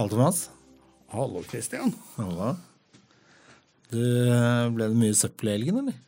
Hallo, Thomas. Hallo, Kristian. Hallo. Ble det mye søppel I helgen, eller?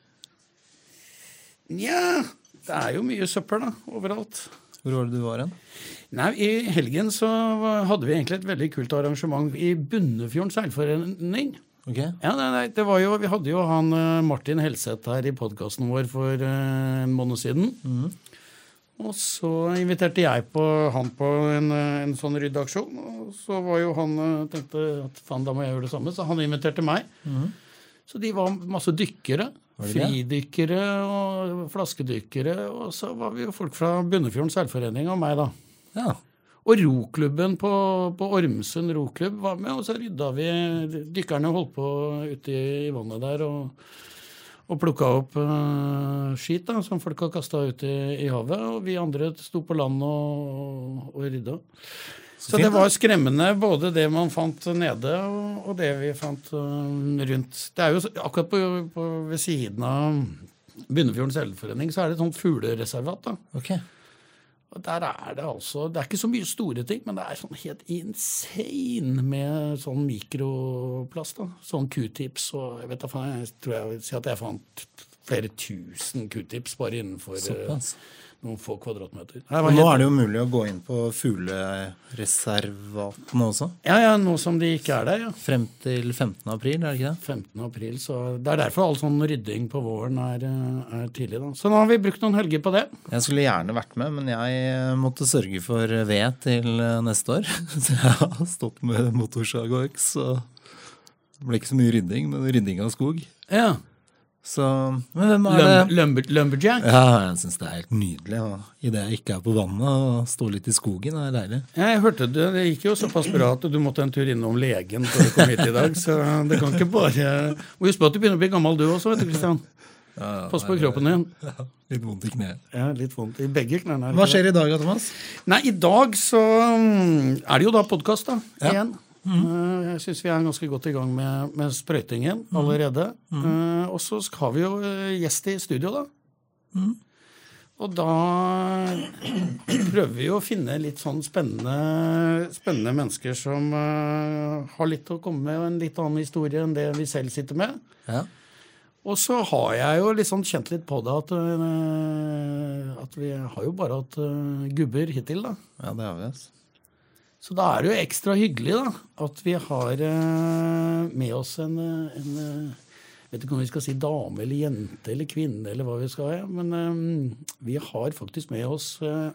Ja, det jo mye søppel da, overalt. Hvor var det du var hen? Nei, I helgen så hadde vi egentlig et veldig kult arrangement I Bunnefjorden seilforening. Ok. Ja, det var jo, vi hadde jo han Martin Helseth her I podcasten vår for en måned siden. Og så inviterte jeg han på en sånn ryddeaksjon, og så var jo han, tenkte at faen, da må jeg gjøre det samme, så han inviterte meg. Så de var masse dykkere, fridykkere og flaskedykkere, og så var vi jo folk fra Bunnefjorden seilforening og meg da. Ja. Og roklubben på Ormsund roklubb var med, og så rydda vi, dykkerne holdt på ute I vannet der, og plukket opp skit da, som folk har kastet ut I havet, og vi andre stod på land og rydda. Så det var skremmende, både det man fant nede, og det vi fant rundt. Det jo akkurat ved siden av Bunnefjorden seilforening, så det et sånt fuglereservat da. Ok. Og der det altså, det ikke så mye store ting, men det sånn helt insane med sånn mikroplast da. Sånn Q-tips, og jeg vet da faen, jeg tror jeg vil si at jeg fant flere tusen Q-tips bare innenfor noen få kvadratmeter. Og nå det jo mulig å gå inn på fuglereservatene også? Ja, nå som de ikke der, ja. Frem til 15. april, det ikke det? 15. april, så det derfor all sånn rydding på våren tidlig da. Så nå har vi brukt noen helger på det. Jeg skulle gjerne vært med, men jeg måtte sørge for ved til neste år. Så jeg har stått med motorsag og øks, så det ble ikke så mye rydding, men rydding av skog. Ja. Så, men hvem det? Lumberjack? Ja, jeg synes det helt nydelig. I det jeg ikke på vannet og står litt I skogen, det deilig. Ja, jeg hørte det gikk jo såpass bra at du måtte en tur innom legen for å komme hit I dag, så det kan ikke bare... Og husk på at du begynner å bli gammel du også, vet du, Kristian. Pass på kroppen din. Ja, litt vondt I kneet. Ja, litt vondt I begge knærne. Hva skjer I dag, Thomas? Nei, I dag så det jo da podcast da, igjen. Jeg synes vi ganske godt I gang med sprøytingen allerede. Og så har vi jo gjest I studio da. Og da prøver vi jo å finne litt sånn spennende mennesker som har litt å komme med, og en litt annen historie enn det vi selv sitter med. Ja. Og så har jeg jo liksom kjent litt på det at vi har jo bare hatt gubber hittil da. Ja, det har vi altså. Så da det jo ekstra hyggelig da, at vi har med oss en vet ikke om vi skal si dame eller jente eller kvinne eller hva vi skal ha, men vi har faktisk med oss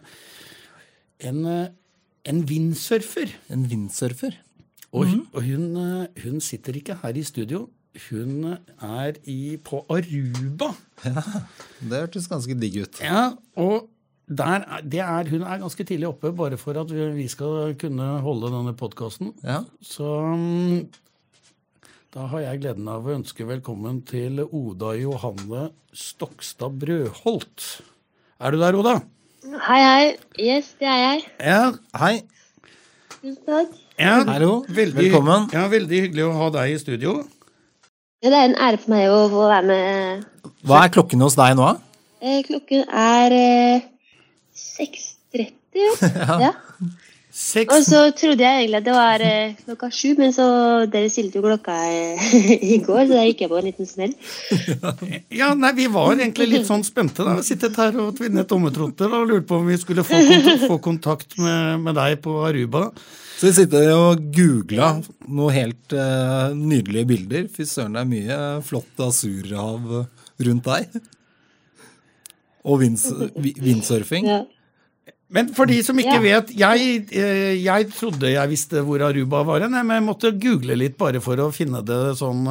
en windsurfer. En windsurfer? Og hun sitter ikke her I studio, hun på Aruba. Ja, det hørtes ganske digg ut. Ja, og hun ganske tidlig oppe bare for at vi skal kunne holde denne podcasten. Ja. Så da har jeg gleden av å ønske velkommen til Oda Johanne Stokstad Brøholt. Du der, Oda? Hei. Yes, det jeg. Ja. Hei. Tusen takk. Ja, hallo. Velkommen. Ja, veldig hyggelig å ha deg I studio. Ja, det en ære for meg å få være med. Hva klokken hos deg nå? Klokken 6:30, ja. Og så trodde jeg egentlig at det var klokka 7, men så dere stilte jo klokka I går, så da gikk jeg på en liten smell. Ja, nei, vi var egentlig litt sånn spente da, sittet her og tvinnet tommetrotter og lurte på om vi skulle få kontakt med deg på Aruba. Så vi sitter og googlet noen helt nydelige bilder. Fy søren, det mye flott azurhav rundt deg. Og windsurfing. Ja. Men for de som ikke vet, jeg trodde jeg visste hvor Aruba var, men jeg måtte google litt bare for å finne det sånn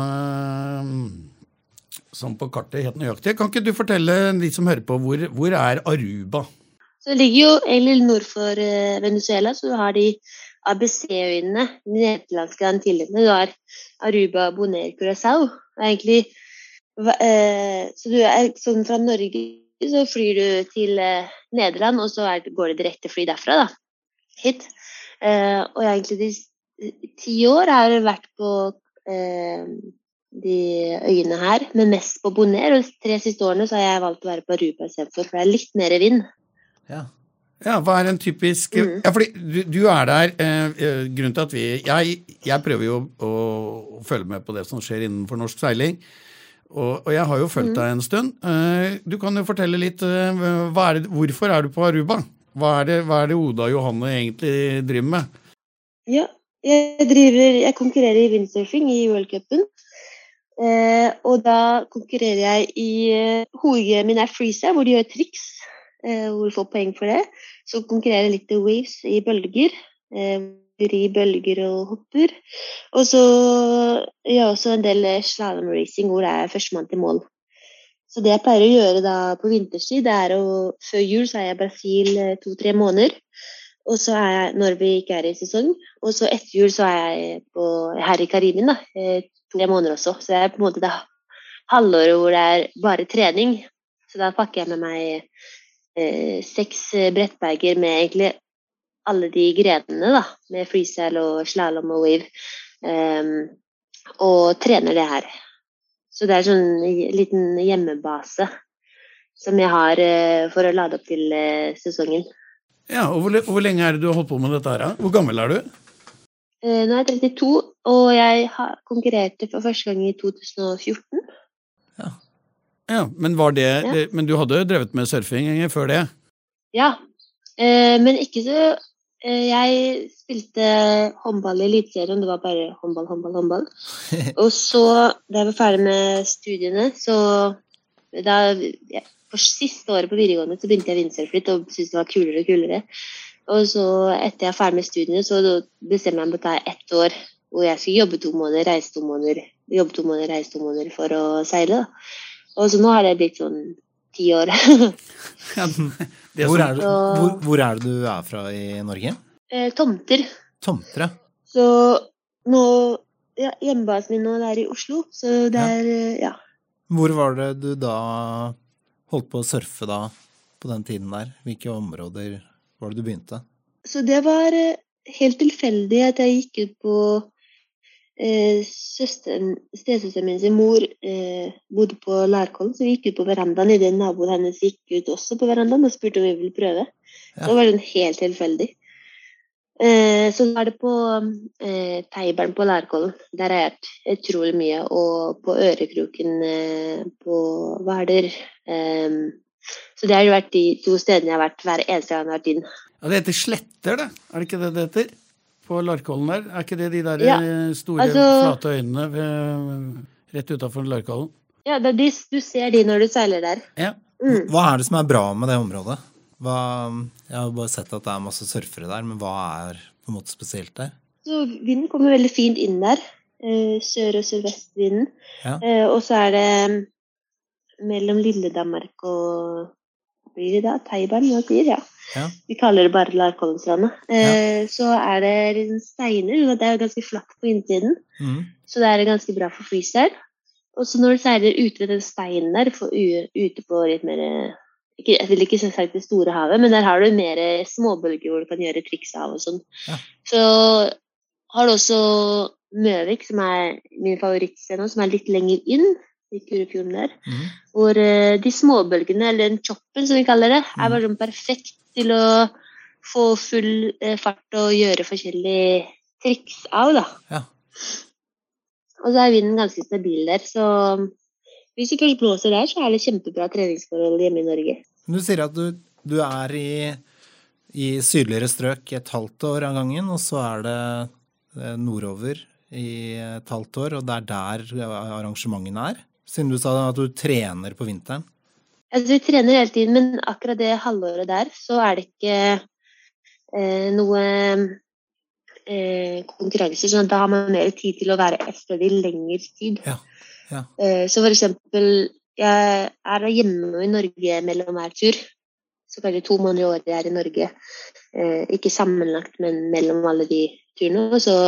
på kartet helt nøyaktig. Kan ikke du fortelle de som hører på, hvor Aruba? Så det ligger jo egentlig nord for Venezuela, så du har de ABC-øyene, de nederlandske antillene. Du har Aruba, Bonaire, Curaçao. Egentlig, så du sånn fra Norge, så flyr du til Nederland, og så går det direkte fly derfra da, hit. Og egentlig de 10 år har jeg vært på de øyene her, men mest på Bonaire, og 3 siste årene så har jeg valgt å være på Aruba I stedet for det litt mer vind. Ja. Ja, hva en typisk... Ja, fordi du der, grunnen til at jeg prøver jo å følge med på det som skjer innenfor norsk seiling, og jeg har jo fulgt deg en stund. Du kan jo fortelle litt, hvorfor du på Aruba? Hva det Oda og Johanne egentlig driver med? Ja, jeg konkurrerer i windsurfing i World Cupen, og da konkurrerer jeg i hovedgreien min freestyle, hvor de gjør triks, hvor vi får poeng for det. Så konkurrerer jeg litt i waves i bølger, i bølger og hopper. Og så gjør jeg også en del slalom racing, hvor det førstemann til mål. Så det jeg pleier å gjøre da på vinterstid, det før jul så jeg i Brasil 2-3 måneder. Og så jeg, når vi ikke i sesong, og så etter jul så jeg her i Karibien da, 2-3 måneder også. Så det på en måte det halvåret hvor det bare trening. Så da pakker jeg med meg 6 brettbager med egentlig alle de grenene da, med freestyle og slalom og wave, og trener det her. Så det sånn en liten hjemmebase som jeg har for å lade opp til sesongen. Ja, og hvor lenge det du har holdt på med dette her? Hvor gammel du? Nå jeg 32, og jeg konkurrerte for første gang i 2014. Ja. Ja, men men du hadde drevet med surfing før det? Ja, men ikke så... Jeg spilte håndball i eliteserien, det var bare håndball. Og så, da jeg var ferdig med studiene, så for siste året på videregående så begynte jeg windsurfe litt og syntes det var kulere og kulere. Og så etter jeg var ferdig med studiene, så bestemte jeg meg på å ta 1 år, hvor jeg skulle jobbe 2 måneder, reise 2 måneder, reise 2 måneder for å seile da. Og så nå har det blitt sånn 10 år. Hvor det du fra i Norge? Tomter. Tomter, ja. Så nå, hjemmebasen min nå i Oslo, så det ja. Hvor var det du da holdt på å surfe da, på den tiden der? Hvilke områder var det du begynte? Så det var helt tilfeldig at jeg gikk ut på stesøsteren min sin mor bodde på Lærkollen, så vi gikk ut på verandaen i den naboen hennes gikk ut også på verandaen og spurte om vi ville prøve. Ja. Det var sånn helt tilfeldig. Så var det på Teiberen på Lærkollen. Der har jeg vært utrolig mye, og på Ørekroken på Hvaler. Så det har jo vært de 2 stedene jeg har vært hver eneste gang jeg har vært inn. Ja, det heter Sletter, det. Det ikke det heter? På Larkollen der? Ikke det de der store, flate øynene rett utenfor Larkollen? Ja, du ser de når du seiler der. Ja. Hva det som bra med det området? Jeg har bare sett at det masse surfere der, men hva på en måte spesielt der? Så vinden kommer veldig fint inn der. Sør- og sørvestvinden. Ja. Og så det mellom Lille Danmark og blir det da? Teiberen, hva sier ja. Ja. Vi kaller det bare Larkollenstrandet. Så det liksom steiner, og det jo ganske flatt på innsiden. Så det ganske bra for freestyle. Og så når du seiler ute ved den steinen der, ute på litt mer, jeg vil ikke sagt det store havet, men der har du mer småbølger hvor du kan gjøre triks av og sånn. Ja. Så har du også Møvik, som min favorittsted nå, som litt lenger inn i Kurefjorden der, hvor de småbølgene, eller den choppen som vi kaller det, bare sånn perfekt til å få full fart og gjøre forskjellige triks av, da. Ja. Og så vinden ganske stabil der, så hvis det først blåser der, så det kjempebra treningsforhold hjemme i Norge. Du sier at du i sydligere strøk 1,5 år av gangen, og så det nordover i 1,5 år, og det der arrangementene siden du sa at du trener på vinteren? Altså, vi trener hele tiden, men akkurat det halvåret der, så det ikke noe konkurranser, sånn at da har man mer tid til å være et sted i lengre tid. Ja. Ja. Så for eksempel, jeg hjemme i Norge mellom hver tur, så kanskje 2 måneder i året jeg i Norge, ikke sammenlagt, men mellom alle de turene, og så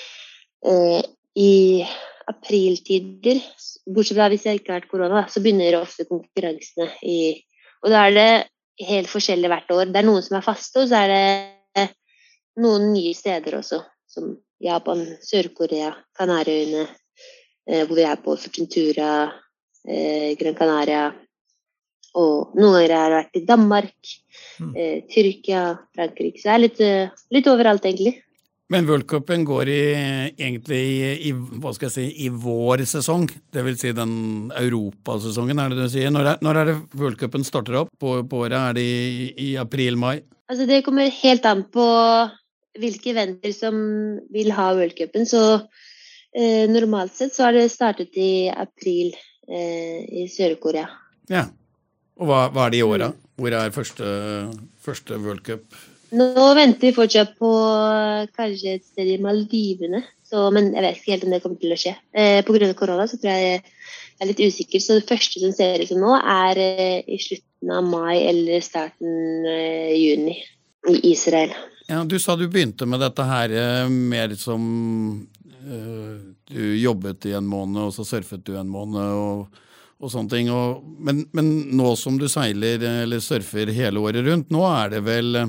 i apriltider, bortsett fra hvis jeg ikke har vært korona, så begynner ofte konkurransene og da det helt forskjellig hvert år. Det noen som faste, og så det noen nye steder også, som Japan, Sør-Korea, Kanarieøyene, hvor vi på Fuerteventura, Gran Canaria, Og noen ganger har jeg vært I Danmark, Tyrkia, Frankrike. Så jeg litt overalt, egentlig. Men World Cupen går egentlig hva skal jeg si, I vår sesong, det vil si den Europasesongen, det du sier. Når det World Cupen starter opp på året? Det I april-mai? Altså, det kommer helt an på hvilke eventer som vil ha World Cupen, så normalt sett så har det startet I april I Sør-Korea. Ja, og hva det I året? Hvor første World Cup? Nå venter vi fortsatt på kanskje et sted I Maldivene, men jeg vet ikke helt om det kommer til å skje. På grunn av korona så tror jeg litt usikker, så det første som ser ut som nå I slutten av mai eller starten juni I Israel. Ja, du sa du begynte med dette her mer som du jobbet I en måned, og så surfet du en måned og sånne ting. Men nå som du seiler eller surfer hele året rundt, nå det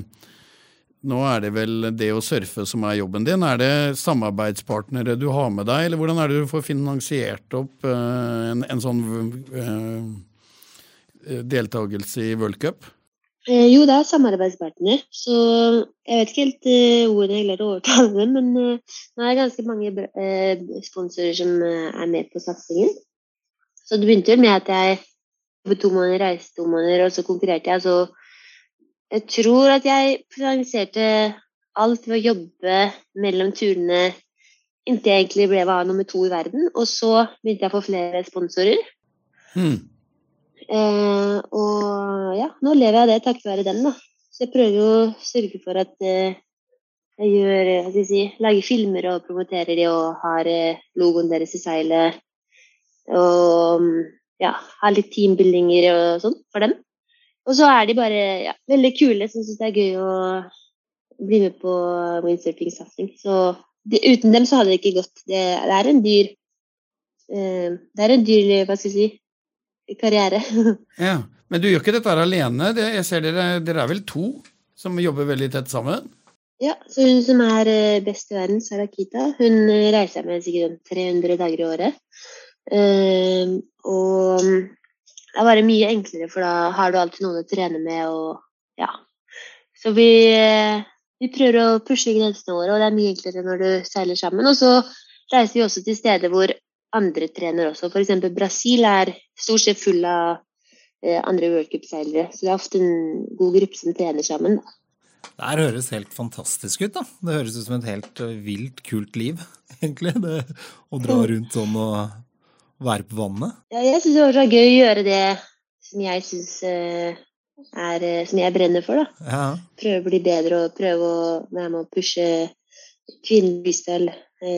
vel det å surfe som jobben din. Det samarbeidspartnere du har med deg, eller hvordan det du får finansiert opp en sånn deltagelse I World Cup? Jo, det samarbeidspartner, så jeg vet ikke helt hvordan jeg klarer å overtale dem, men nå det ganske mange sponsorer som med på satsingen. Så det begynte med at jeg jobbet 2 måneder, reiste 2 måneder, og så konkurrerte jeg. Så jeg tror at jeg finansierte alt ved å jobbe mellom turene inntil jeg egentlig ble nummer 2 I verden, og så begynte jeg å få flere sponsorer. Og ja, nå lever jeg av det takket være den da. Så jeg prøver å sørge for at jeg gjør, lager filmer og promoterer de og har logoen deres I seilet. Og ja, har litt teambuildinger og sånn for dem. Og så de bare veldig kule, så jeg synes det gøy å bli med på windsurfing-satsing. Så uten dem så hadde det ikke gått. Det en dyr, hva skal jeg si, karriere. Ja, men du gjør ikke dette alene. Jeg ser dere vel 2 som jobber veldig tett sammen. Ja, så hun som best I verden, Sarah Kita, hun reiser med sikkert 300 dager I året. Og det bare mye enklere, for da har du alltid noen å trene med, og ja. Så vi prøver å pushe grensene våre, og det mye enklere når du seiler sammen. Og så reiser vi også til steder hvor andre trener også. For eksempel Brasil stort sett full av andre World Cup-seilere, så det ofte en god gruppe som trener sammen. Det her høres helt fantastisk ut da. Det høres ut som et helt vilt, kult liv, egentlig, det å dra rundt sånn og være på vannet. Ja, jeg synes det var så gøy å gjøre det som jeg synes som jeg brenner for da. Ja. Prøve å bli bedre og prøve å være med å pushe kvinnebystall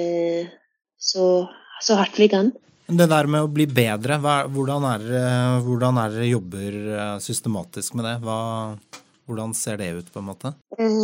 så hardt vi kan. Det der med å bli bedre, hvordan dere jobber systematisk med det? Hvordan ser det ut på en måte?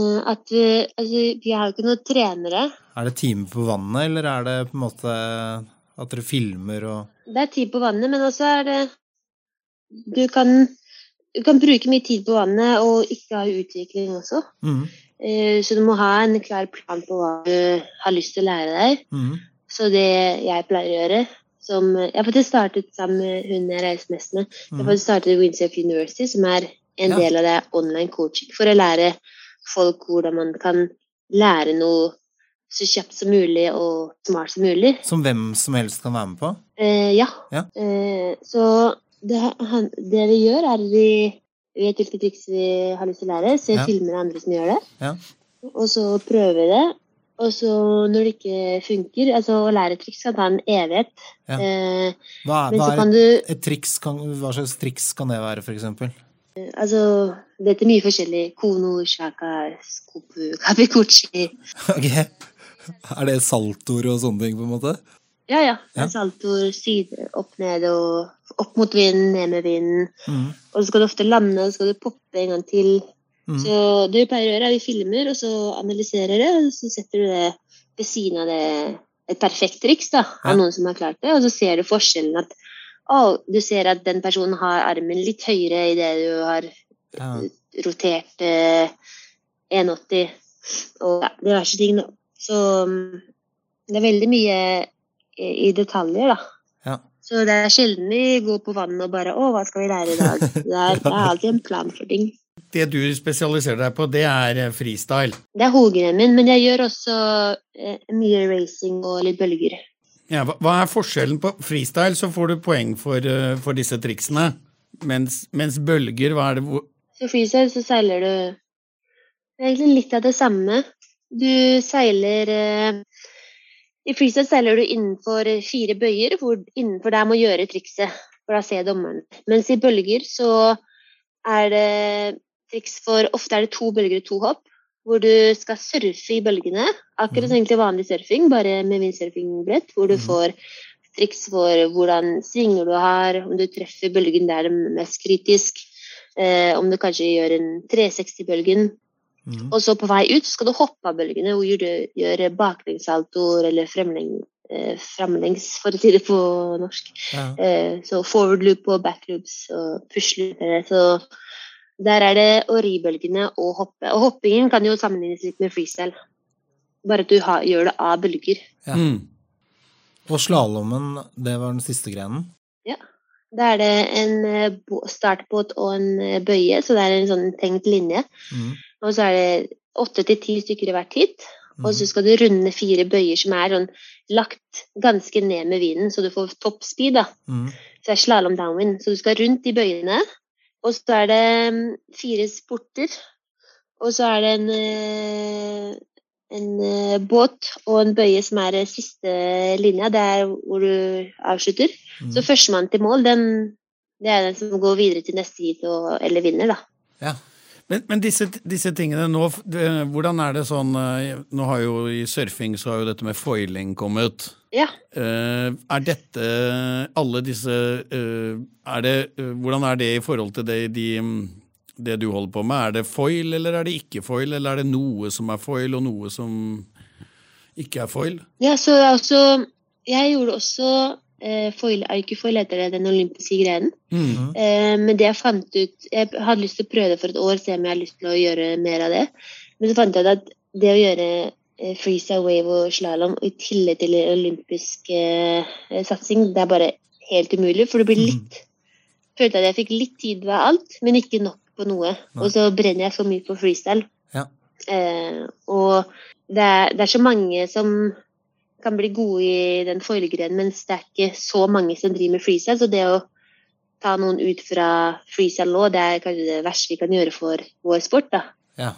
Vi har jo ikke noen trenere. Det time på vannet, eller det på en måte at dere filmer? Det time på vannet, men også det du kan bruke mye tid på vannet og ikke ha utvikling også. Så du må ha en klar plan på hva du har lyst til å lære deg. Så det jeg pleier å gjøre, jeg har faktisk startet sammen med hun jeg reiser mest med. Jeg har faktisk startet Windsurf University, som en del av det online coaching, for å lære folk hvordan man kan lære noe så kjapt som mulig og smart som mulig. Som hvem som helst kan være med på? Ja. Så det vi gjør vi vet hvilke triks vi har lyst til å lære, se filmer av andre som gjør det, og så prøver vi det. Og så når det ikke funker, altså å lære triks kan ta en evighet. Hva slags triks kan det være, for eksempel? Altså, det mye forskjellig. Kono, shaka, skopu, kabikuchi. Ok. Det saltoer og sånne ting på en måte? Ja. Det saltoer, side, opp, ned, og opp mot vinden, ned med vinden. Og så skal du ofte lande, og så skal du poppe en gang til. Så det vi pleier å gjøre vi filmer, og så analyserer det, og så setter du det ved siden av det, et perfekt triks da, av noen som har klart det, og så ser du forskjellen at du ser at den personen har armen litt høyere I det du har rotert 1,80, og det verste ting da. Så det veldig mye I detaljer da. Så det sjelden vi går på vannet og bare, hva skal vi lære i dag? Det alltid en plan for ting. Det du spesialiserer deg på, det freestyle. Det hovedgreien min, men jeg gjør også mye racing og litt bølger. Ja, hva forskjellen på freestyle, så får du poeng for disse triksene, mens bølger, hva det? Så freestyle så seiler du, det egentlig litt av det samme. Du seiler, i freestyle seiler du innenfor 4 bøyer, hvor innenfor der må gjøre trikset, for da ser dommeren. Mens i bølger så det triks for, ofte det 2 bølger og 2 hopp, hvor du skal surfe i bølgene, akkurat egentlig vanlig surfing, bare med windsurfingbrett, hvor du får triks for hvordan svinger du har, om du treffer bølgen der det mest kritisk, om du kanskje gjør en 360-bølgen, og så på vei ut så skal du hoppe av bølgene, hvor du gjør baklengssaltoer eller fremlengs, for å si det på norsk. Ja. Så forward loop og back loops og push loop, så der det å ri bølgene og hoppe. Og hoppingen kan jo sammenlignes litt med freestyle. Bare at du gjør det av bølger. Ja. Og slalommen, det var den siste grenen? Ja. Da det en startbåt og en bøye, så det en sånn tenkt linje. Og så det 8-10 stykker i hvert hit. Og så skal du runde 4 bøyer som sånn lagt ganske ned med vinden, så du får toppspeed da. Så det slalom downwind. Så du skal rundt de bøyene. Og så det 4 sporter, og så det en båt og en bøye som siste linja, det hvor du avslutter. Så førstemann til mål, det den som går videre til neste hit eller vinner da. Ja. Men disse tingene nå, hvordan det sånn, nå har jo i surfing så har jo dette med foiling kommet. Ja. Dette, alle disse, hvordan det i forhold til det du holder på med? Det foil, eller det ikke foil, eller det noe som foil, og noe som ikke foil? Ja, så altså, jeg gjorde også foil, ikke-foil heter det, den olympiske greien. Men det jeg fant ut, jeg hadde lyst til å prøve det for et år, se om jeg har lyst til å gjøre mer av det. Men så fant jeg at det å gjøre freestyle, wave og slalom i tillegg til olympisk satsing, det bare helt umulig, for det blir litt, følte at jeg fikk litt tid ved alt, men ikke nok på noe. Og så brenner jeg så mye på freestyle. Ja. Og det så mange som kan bli gode i den foilgrenen, mens det ikke så mange som driver med freestyle, så det å ta noen ut fra freestyle nå, det kanskje det verste vi kan gjøre for vår sport da. Ja.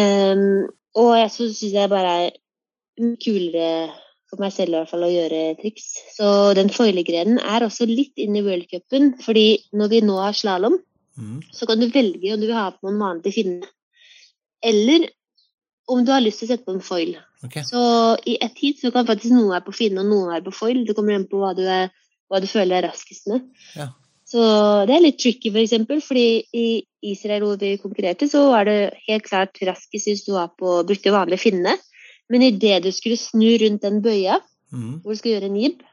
Og jeg synes jeg bare kulere for meg selv i hvert fall å gjøre triks. Så den foilegrenen også litt inn i World Cupen, fordi når vi nå har slalom, så kan du velge om du vil ha på en vanlig finne, eller om du har lyst til å sette på en foil. Okay. Så i et hit så kan faktisk noen være på finne og noen være på foil. Det kommer igjen på hva du føler raskest med. Ja. Så det litt tricky for eksempel, fordi i Israel hvor vi konkurrerte, så var det helt klart raskest hvis du brukte vanlig finne. Men i det du skulle snu rundt den bøya, hvor du skulle gjøre en jib,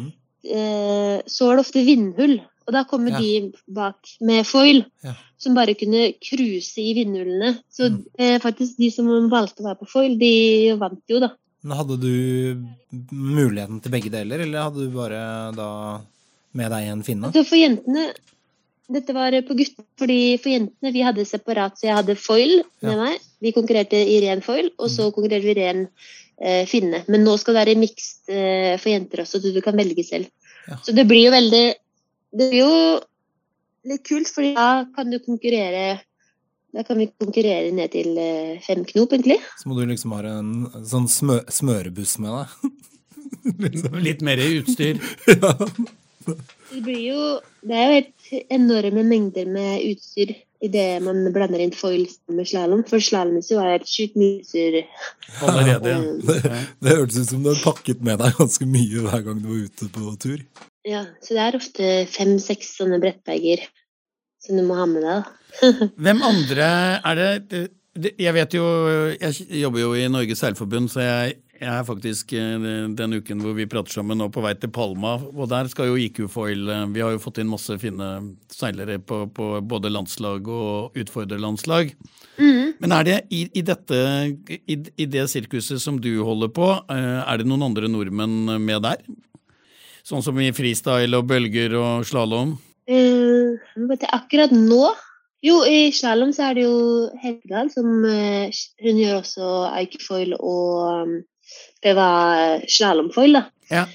så var det ofte vindhull. Og da kommer de bak med foil, som bare kunne kruse i vindhullene. Så faktisk de som valgte å være på foil, de vant jo da. Men hadde du muligheten til begge deler, eller hadde du bare da med deg en finne? Altså for jentene, dette var på gutten, fordi for jentene vi hadde separat, så jeg hadde foil med meg. Vi konkurrerte i ren foil, og så konkurrerte vi ren finne. Men nå skal det være mixed for jenter også, så du kan velge selv. Ja. Så det blir jo det blir jo litt kult, fordi da kan vi konkurrere ned til 5 knop, egentlig. Så må du liksom ha en sånn smørebuss med deg. Litt mer utstyr. Ja. Det jo helt enorme mengder med utstyr i det man blander inn foil med slalom. For slalom jo helt sykt mye utstyr. Allerede, ja. Det hørtes ut som du har pakket med deg ganske mye hver gang du var ute på tur. Ja, så det ofte 5-6 sånne brettbager som du må ha med deg. Hvem andre det? Jeg vet jo, jeg jobber jo i Norges Seilforbund, så jeg faktisk den uken hvor vi prater sammen nå på vei til Palma, og der skal jo IQ-foil, vi har jo fått inn masse fine seilere på både landslag og utfordrerlandslag. Men det i det sirkuset som du holder på, det noen andre nordmenn med der? Sånn som i freestyle og bølger og slalom? Akkurat nå jo, i slalom så det jo Helga som hun gjør også Aikefoil og det var slalomfoil da. Ja.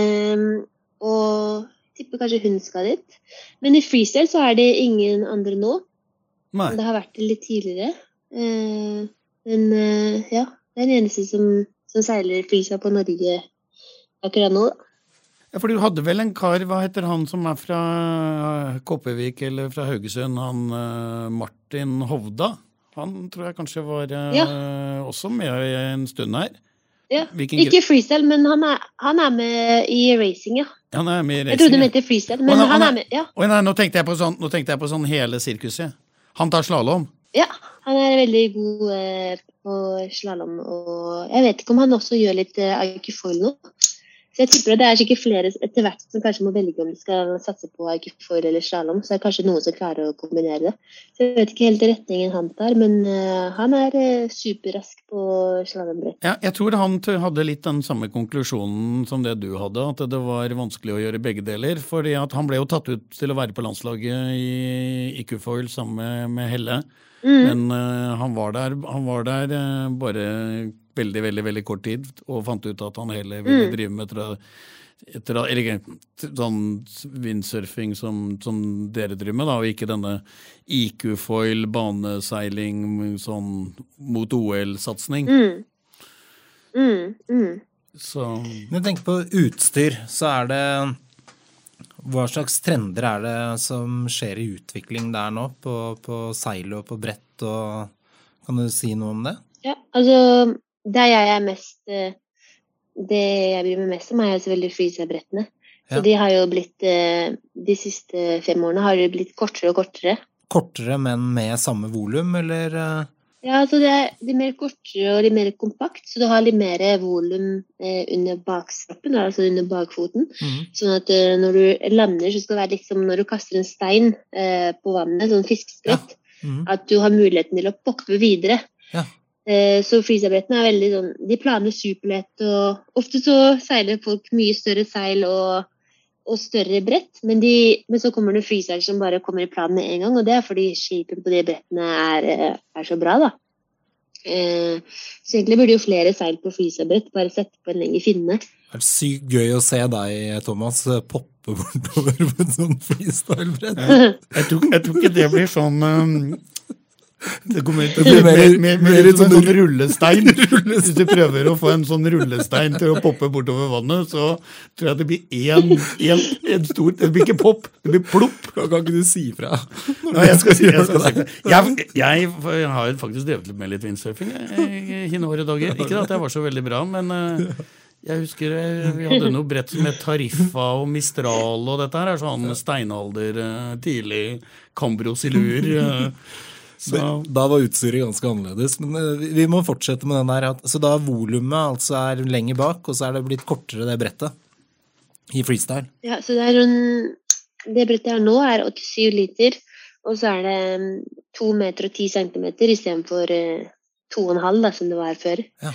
Og tipper kanskje hun skal dit. Men i freestyle så det ingen andre nå. Nei. Det har vært det litt tidligere. Men ja, det den eneste som seiler freestyle på Norge akkurat nå da. Ja, for du hadde vel en kar, hva heter han som fra Kopervik eller fra Haugesund, han Martin Hovda? Han tror jeg kanskje var også med en stund her. Ja, ikke freestyle, men han med i racing, ja. Han med i racing, jeg trodde det mente freestyle, men han med, ja. Nei, nå tenkte jeg på sånn hele sirkuset. Han tar slalom. Ja, han veldig god på slalom, og jeg vet ikke om han også gjør litt Aikefoil nå. Så jeg tipper at det sikkert flere etter hvert som kanskje må velge om de skal satse på Aikefoil eller slalom, så det kanskje noen som klarer å kombinere det. Så jeg vet ikke helt retningen han tar, men han superrask på slalombrett. Ja, jeg tror han hadde litt den samme konklusjonen som det du hadde, at det var vanskelig å gjøre begge deler, fordi at han ble jo tatt ut til å være på landslaget i Aikefoil sammen med Helle, men han var der bare veldig, veldig, veldig kort tid, og fant ut at han heller ville drive med sånn windsurfing som dere driver med, da, og ikke denne Aikefoil, baneseiling, sånn mot OL-satsning. Så... Når jeg tenker på utstyr, så det hva slags trender det som skjer i utvikling der nå, på seil og på brett, og kan du si noe om det? Ja, altså... Det jeg mest, det jeg bryr meg mest om jo selvfølgelig freestyle-brettene. Så de har jo blitt, de siste 5 årene har de blitt kortere og kortere. Kortere, men med samme volum, eller? Ja, så de mer kortere og de mer kompakt, så du har litt mer volum under bakstroppen, altså under bakfoten. Sånn at når du lander, så skal det være litt som når du kaster en stein på vannet, sånn fiskesprett, at du har muligheten til å poppe videre. Ja. Så freestyle-brettene veldig sånn, de planer superlett, og ofte så seiler folk mye større seil og større brett, men så kommer det freestyle som bare kommer i planen med en gang, og det fordi shapen på de brettene så bra da. Så egentlig burde jo flere seil på freestyle-brett, bare sette på en lengre finne. Det sykt gøy å se deg, Thomas, poppe bortover på en sånn freestyle-brett. Jeg tror ikke det blir sånn... Det kommer til mer sånn rullestein. Hvis du prøver å få en sånn rullestein til å poppe bortover vannet, så tror jeg det blir en stor, det blir ikke pop, det blir plopp. Kan ikke du si fra? Nei, jeg skal si fra. Jeg har faktisk drevet med litt windsurfing i noen dager. Ikke at jeg var så veldig bra, men jeg husker vi hadde noe brett som het Tariffa og Mistral, og dette her sånn steinalder, tidlig Cambro-silur. Da var utstyret ganske annerledes, men vi må fortsette med den der. Så da volumet altså lenger bak, og så det blitt kortere det brettet i freestyle. Ja, så det brettet her nå 87 liter, og så det 2 meter og 10 centimeter i stedet for 2,5 da, som det var før. Ja.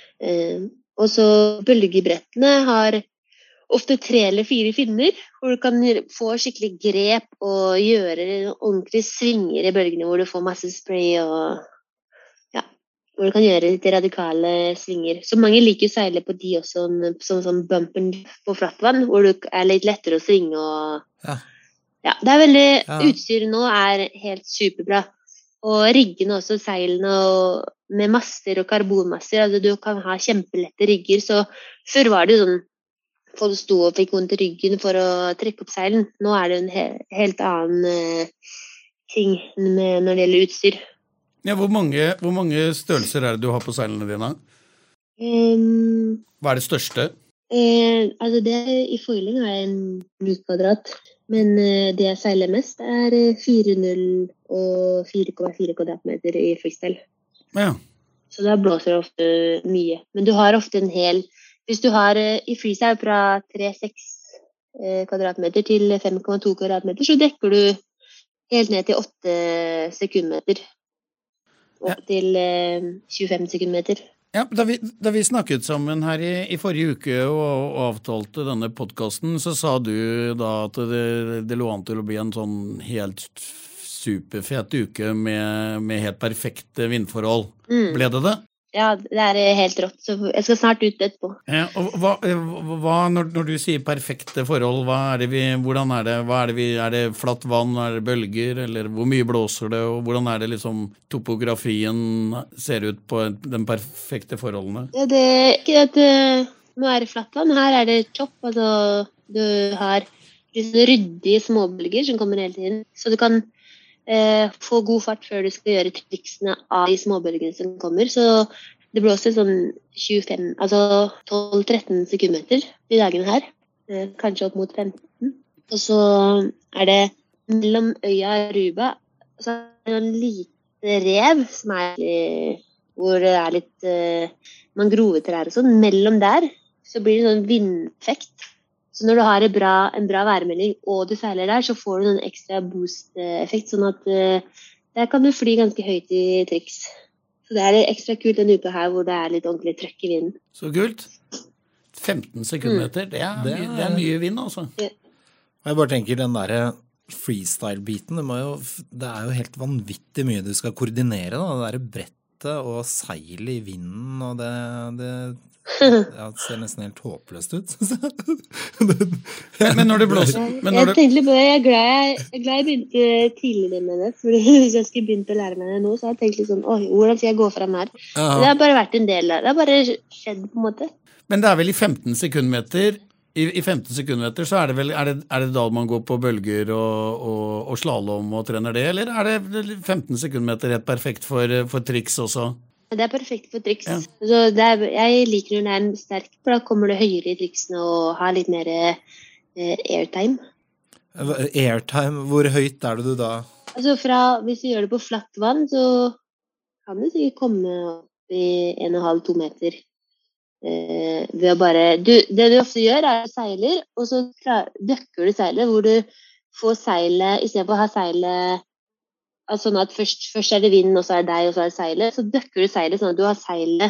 Og så bølgebrettene har ofte 3 eller 4 finner, hvor du kan få skikkelig grep og gjøre ordentlig svinger i bølgene, hvor du får masse spray og ja, hvor du kan gjøre litt radikale svinger. Så mange liker å seile på de også, sånn bumpen på flattvann, hvor det litt lettere å svinge og ja, det veldig, utstyret nå helt superbra. Og riggene også, seilene og med master og karbonmaster, altså du kan ha kjempelette rigger, så før var det jo sånn folk stod og fikk vondt i ryggen for å trekke opp seilen. Nå det en helt annen ting når det gjelder utstyr. Ja, hvor mange størrelser det du har på seilene dine? Hva det største? Altså det i foiling en 9 kvadrat, men det jeg seiler mest 4,0 og 4,4 kvadratmeter i freestyle. Ja. Så da blåser det ofte mye. Men du har ofte en hel... Hvis du har i freestyle fra 3,6 kvadratmeter til 5,2 kvadratmeter, så dekker du helt ned til 8 sekundmeter. Opp til 25 sekundmeter. Ja, da vi snakket sammen her i forrige uke og avtalte denne podcasten, så sa du da at det lå an til å bli en sånn helt superfet uke med helt perfekte vindforhold. Ble det det? Ja, det helt rått, så jeg skal snart ut etterpå. Ja, og når du sier perfekte forhold, hvordan er det? Er det flatt vann, er det bølger, eller hvor mye blåser det, og hvordan er det liksom topografien ser ut på den perfekte forholdene? Ja, det ikke at nå det flatt vann, her det topp, altså du har liksom ryddige småbølger som kommer hele tiden, så du kan få god fart før du skal gjøre triksene av de småbølgene som kommer, så det blåser sånn 12-13 sekundmeter de dagene her, kanskje opp mot 15. Og så det mellom øya Aruba, så det en lite rev som hvor det litt mangrovetrær og sånn. Mellom der så blir det sånn vindeffekt. Så når du har en bra værmelding og du seiler der, så får du en ekstra boost-effekt, sånn at der kan du fly ganske høyt i triks. Så det ekstra kult den uka her, hvor det litt ordentlig trøkk i vinden. Så kult. 15 sekundmeter, det er mye vind, altså. Ja. Jeg bare tenker, den der freestyle-biten, det jo helt vanvittig mye du skal koordinere, da. Det der brettet og seil i vinden, og det ser nesten helt håpløst ut. Men når det blåser... Jeg tenkte på det, jeg glad jeg begynte tidligere med det, fordi hvis jeg skulle begynt å lære meg det nå, så har jeg tenkt litt sånn, hvordan skal jeg gå frem her? Det har bare vært en del av det, har bare skjedd på en måte. Men det vel i 15 sekundmeter, i 15 sekundmeter så det vel, det da man går på bølger og slalom og trener det, eller det 15 sekundmeter helt perfekt for triks også? Det perfekt for triks. Ja. Så jeg liker når det sterk, for da kommer det høyere i triksene og har litt mer airtime. Airtime, hvor høyt det du da? Altså hvis du gjør det på flatt vann, så kan du sikkert komme opp i 1,5-2 meter. Ved å bare, det du ofte gjør å seiler, og så døkker du seilet, hvor du får seilet, i stedet for å ha seilet sånn at først det vinden, og så deg, og så det seilet, så døkker du seilet sånn at du har seilet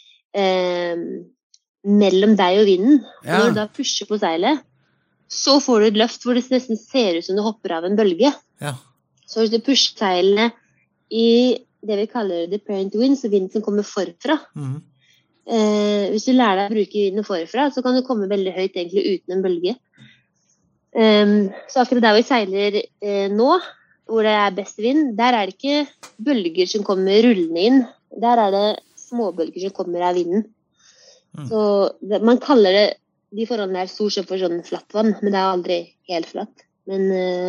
mellom deg og vinden. Ja. Og når du da pusher på seilet, så får du et løft hvor det nesten ser ut som du hopper av en bølge. Ja. Så hvis du pusher seilet i det vi kaller the parent wind, så vinden som kommer forfra. Hvis du lærer deg å bruke vinden forfra, så kan du komme veldig høyt egentlig uten en bølge. Så akkurat der vi seiler nå, hvor det best vind, der det ikke bølger som kommer rullende inn. Der det småbølger som kommer av vinden. Så man kaller det, de forholdene stort sett for sånn flatt vann, men det aldri helt flatt. Men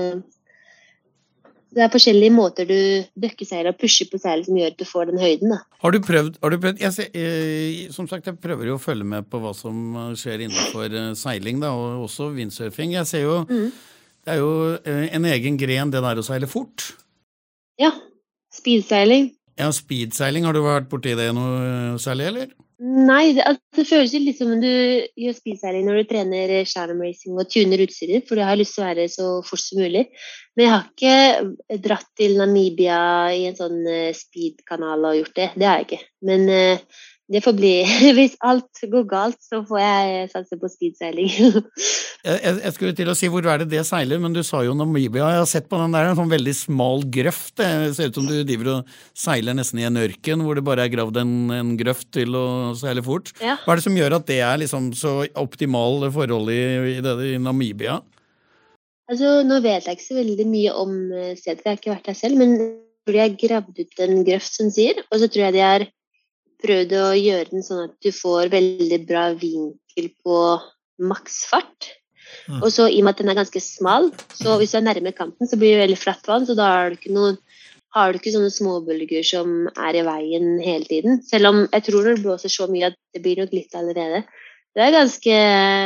det forskjellige måter du døkker seilet og pusher på seilet som gjør at du får den høyden. Da. Har du prøvd? Som sagt, jeg prøver jo å følge med på hva som skjer innenfor seiling, da, og også windsurfing. Jeg ser jo det jo en egen gren, det der å seile fort. Ja, speedseiling. Ja, speedseiling. Har du vært borti det noe særlig, eller? Nei, det føles litt som om du gjør speedseiling når du trener slalom racing og tuner utstyret, for jeg har lyst til å være så fort som mulig. Men jeg har ikke dratt til Namibia i en sånn speedkanal og gjort det. Det har jeg ikke. Men det får bli, hvis alt går galt, så får jeg satse på speedseiling. Jeg skulle til å si hvor det seiler, men du sa jo Namibia. Jeg har sett på den der, en sånn veldig smal grøft. Det ser ut som du driver og seiler nesten i en ørken, hvor det bare gravd en grøft til å seile fort. Ja. Hva det som gjør at det liksom så optimal forhold i Namibia? Altså, nå vet jeg ikke så veldig mye om stedet, jeg har ikke vært der selv, men jeg tror de har gravd ut en grøft som sier, og så tror jeg de har prøvd å gjøre den sånn at du får veldig bra vinkel på maksfart. Og så i og med at den ganske smal, så hvis du nærme kanten, så blir det veldig flatt vann, så da har du ikke sånne småbølger som i veien hele tiden. Selv om jeg tror det blåser så mye at det blir nok litt allerede. Det ganske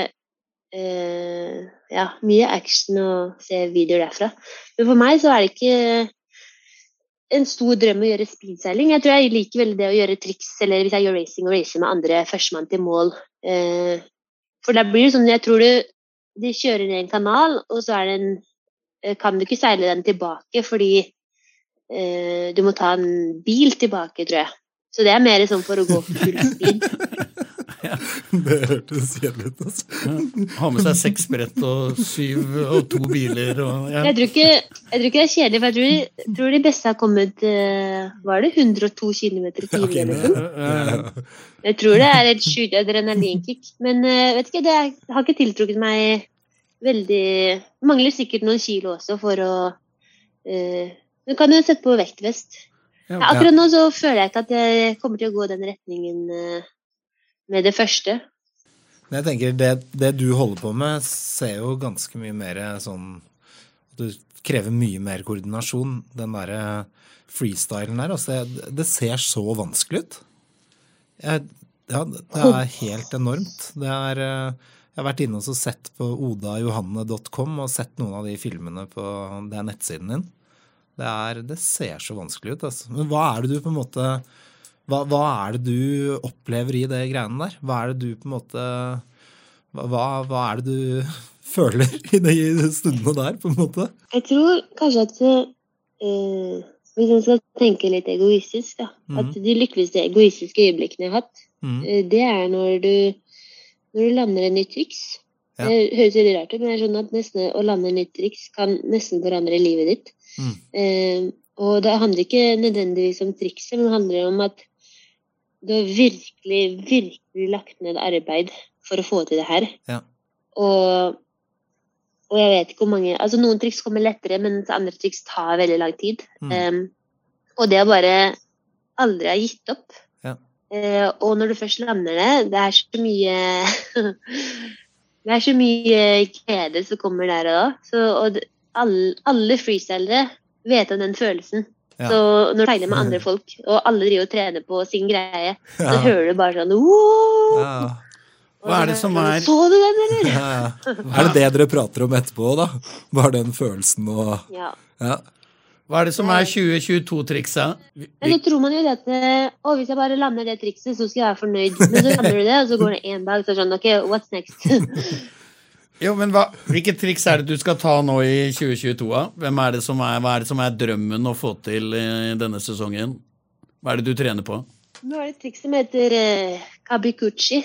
mye action å se videoer derfra. Men for meg så det ikke en stor drøm å gjøre speedseiling. Jeg tror jeg liker veldig det å gjøre triks, eller hvis jeg gjør racing og racer med andre, førstemann til mål. For da blir det sånn, jeg tror de kjører ned en kanal, og så kan du ikke seile den tilbake, fordi du må ta en bil tilbake, tror jeg. Så det mer sånn for å gå for full speed. Det hørtes kjedelig ut, altså. Ha med seg 6 brett og 7 og 2 biler. Og, ja. Jeg tror ikke det kjedelig, for jeg tror de beste har kommet, var det 102 kilometer i timen eller noe? Jeg tror det et sjukt adrenalinkick, men vet ikke, det har ikke tiltrukket meg veldig, mangler sikkert noen kilo også for å, du kan jo sette på vektvest. Akkurat nå så føler jeg ikke at jeg kommer til å gå den retningen med det første. Jeg tenker, det du holder på med ser jo ganske mye mer sånn, du krever mye mer koordinasjon, den der freestylen der, altså det ser så vanskelig ut. Ja, det helt enormt. Jeg har vært inne og sett på odajohanne.com og sett noen av de filmene på den nettsiden din. Det ser så vanskelig ut, altså. Men hva det du på en måte, hva det du opplever i det greiene der? Hva det du på en måte, hva det du føler i de stundene der, på en måte? Jeg tror kanskje at hvis man skal tenke litt egoistisk, da, at de lykkeligste egoistiske øyeblikkene jeg har hatt, det når du lander en ny triks. Ja. Det høres veldig rart ut, men jeg skjønner at nesten å lande en ny triks kan nesten forandre livet ditt. Og det handler ikke nødvendigvis om trikset, men det handler om at du har virkelig, virkelig lagt ned arbeid for å få til det her. Ja. Og jeg vet ikke hvor mange, altså noen triks kommer lettere, mens andre triks tar veldig lang tid. Og det å bare aldri ha gitt opp. Ja. Og når du først lander det så mye det så mye glede som kommer der og da. Og alle freestylere vet om den følelsen. Ja. Så når du feiler med andre folk, og alle driver og trener på sin greie, så hører du bare sånn Hva det som Så du den, eller? Ja. Det dere prater om etterpå, da? Bare den følelsen og Ja. Hva det som 2022-trikset? Så tror man jo det at hvis jeg bare lander det trikset, så skal jeg være fornøyd. Men så lander du det, og så går det en dag, så sånn, ok, what's next? Jo, men hvilke triks det du skal ta nå i 2022? Hva det som drømmen å få til i denne sesongen? Hva det du trener på? Nå det et triks som heter Kabikuchi.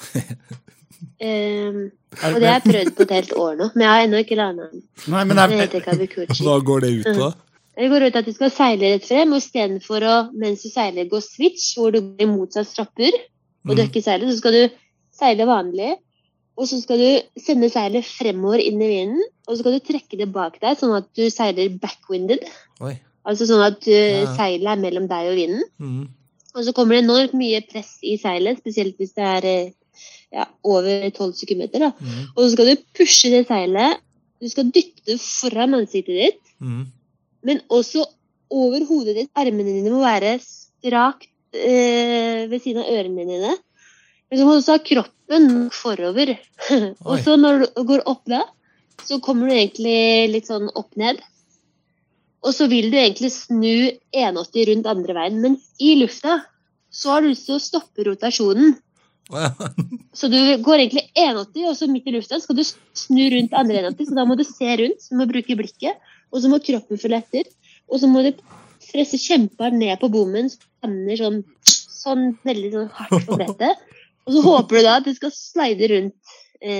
Og det har jeg prøvd på et helt år nå, men jeg har ennå ikke landet den. Nei, men det heter Kabikuchi. Hva går det ut på? Det går ut at du skal seile rett frem, og i stedet for mens du seiler, gå switch, hvor du går i motsatt stropper, og du ikke seiler, så skal du seile vanlig, og så skal du sende seilet fremover inn i vinden, og så skal du trekke det bak deg, sånn at du seiler backwinded. Oi. Altså sånn at seilet mellom deg og vinden. Og så kommer det enormt mye press i seilet, spesielt hvis det over 12 sekunder. Og så skal du pushe det seilet, du skal dytte det foran ansiktet ditt, men også over hodet ditt. Armene dine må være strakt ved siden av ørene dine. Men så må du også ha kroppen forover. Og så når du går opp da, så kommer du egentlig litt sånn opp-ned. Og så vil du egentlig snu 180 rundt andre veien. Men i lufta, så har du lyst til å stoppe rotasjonen. Så du går egentlig 180, og så midt i lufta skal du snu rundt andre 180, så da må du se rundt, så må du bruke blikket. Og så må kroppen følge etter, og så må du presse kjempehardt ned på bommen, så lander sånn veldig sånn hardt på brettet, og så håper du da at det skal slide rundt